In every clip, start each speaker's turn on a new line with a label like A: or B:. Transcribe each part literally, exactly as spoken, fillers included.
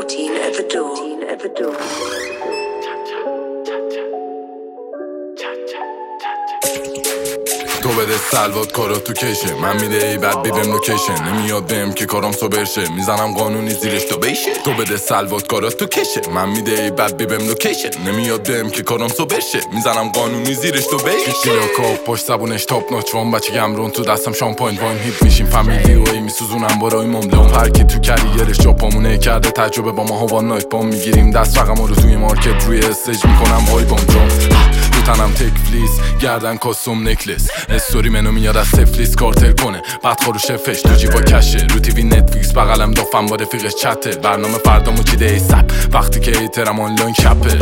A: fourteen at the door. At the door.
B: تو بده سلوات کارا تو کشه، من میده ای بعد بیبم لوکیشن. نمیاد بهم که کارام سوبر شه، میزنم قانونی زیرش تو بیشه. تو بده سلوات کارا تو کشه، من میده ای بعد بیبم لوکیشن. نمیاد بهم که کارام سوبر شه، میزنم قانونی زیرش تو بیشه. کیلو کوک پشت زبونش تاپ نوچ، وام بچه گمرون تو دستم شامپاین واین هیت میشیم فامیلی و ای میسوزونم برای مملم. هر کی تو کریرش جاپامونه کرده تجربه با ما هوان نایت بام میگیریم دست رقم رو توی مارکت روی استیج میکنم وای بام جام. تنم تک فلیس گردن کاسوم نکلس، استوری منو میاد از سفلیس کارتل کنه بعد خروش فش تو جیبا کشه. رو تیوی نتفلیکس بغلم دافم با رفیقش چته، برنامه فردامو چیده ای سب وقتی که ایترم آنلاین کپه.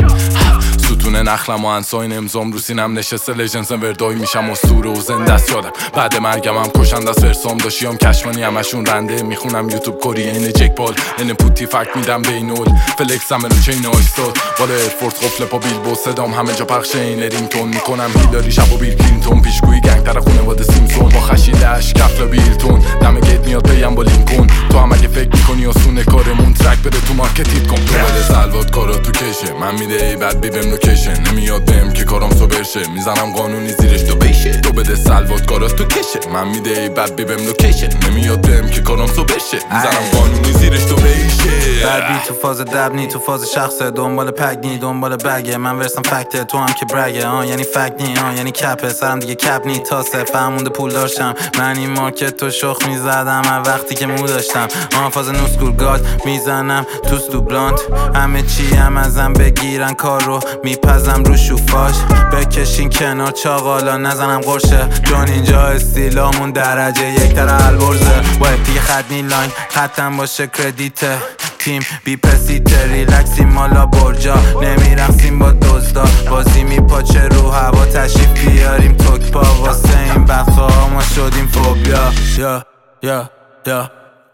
B: ستون نخلم و انساین امزام رو سینم نشسته لژنزن وردایی میشم اسطوره و زنده است یادم. بعد مرگم هم کشند از فرسام داشتیم کشمانی همشون رنده. میخونم یوتیوب کوری این جک بال این پوتی فکت میدم بینول فلکس هم رو چین آیستاد بالا ایرفورس قفل پا بیل بو صدام همه جا پخش این رینگتون. میکنم هیلاری شب و بیل کلینتون پیشگویی گنگ تر خونواده سیمسون با خشیدش کفلا بیلتون دم گیت میاد پیم با لینکون. تو هم اگه فکر میکنی آسونه کارمون ترک بده تو مارکت هیت کن. تو بده سلوات کارا تو کشه، من میده ای بعد بیبم لوکیشن. نمیاد بهم که کارام سوبر شه، میزنم قانونی زیرش تو بیشه. تو بده سلوات کارا تو کشه، من میده ای بعد بیبم لوکیشن. نمیاد بهم که کارام سوبر شه، میزنم قانونی زیرش تو بیشه.
C: بعدی تو فاز دبنی تو فاز شخصه، دنبال پگنی دنبال بگه، من ورسم فکته تو هم که برگه. آن یعنی فکنی آن یعنی کپه، سرم دیگه کپ نی تاسه فهمونده پول داشتم. من این مارکت تو شخ میزدم هر وقتی که مو داشتم. آن فاز نوسکول گاد میزنم توست تو بلانت، همه چی هم ازم بگیرن کار رو میپزم رو شوفاش. بکشین کنار چاقالا نزنم قرشه، چون اینجا استیلامون درجه یک تر البرزه. وای دیگه خط نی لاین خطم باشه کردیته، تیم بی پسیته ریلکسیم مالا برجا نمیرقصیم با دزدا. بازی میپاچه رو هوا تشریف بیاریم توک پا واسه این بخا ما شدیم فوبیا. یا یا یا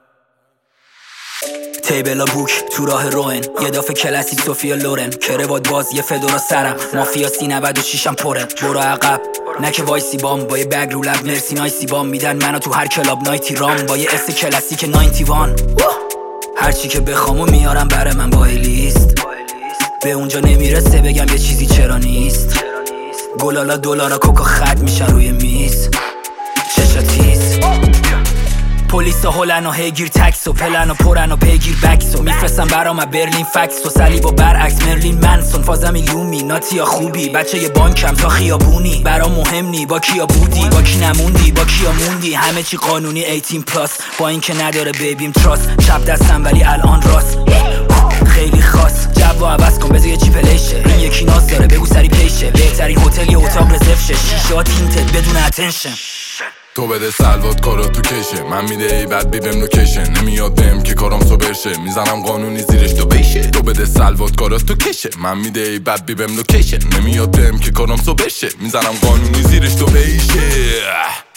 D: تیبلا بوک تو راه روین یه دافه کلاسی سوفیا لورن کروات باز یه فدورا سرم مافیا سی نود و شیشم پره. برو عقب نه که وایسی بام با یه بگ رو لب مرسی نایسی بام میدن منو تو هر کلاب نایتی رام با یه اس کلاسیک نود و یک. هرچی که بخوامو میارم بره من با لیست، به اونجا نمیرسه بگم یه چیزی چرا نیست. گلالا دلارا کوکا خط میشن روی میز چشا تیز. پلیس هلن و هیگیر تکس و پلن و پرن و پیگیر بکس و میفرستم برام برلین فکس و سلیب و برعکس مرلین منسون. فازم ایلومی ناتیا خوبی بچه یه بانکم تا خیابونی برام مهم نی با کیا بودی با کی نموندی با کیا موندی. همه چی قانونی هجده پلاس با این که نداره بیبیم تراست. چپ دستم ولی الان راست خیلی خاص. جو عوض کن بذار یه چی پلیشه، این یکی ناز داره بگو سری پیشه. بهترین هتل یه اتاق رزرو شه، شیشه تینتد بدون اتنشن.
B: تو بده سلوات کارا تو کشه، من میده ای بعد بیبم لوکیشن. نمیاد بهم که کارام سوبر شه، میزنم قانونی زیرش تو بیشه. تو بده سلوات کارا تو کشه، من میده ای بعد بیبم لوکیشن. نمیاد بهم که کارام سوبر شه، میزنم قانونی زیرش تو بیشه.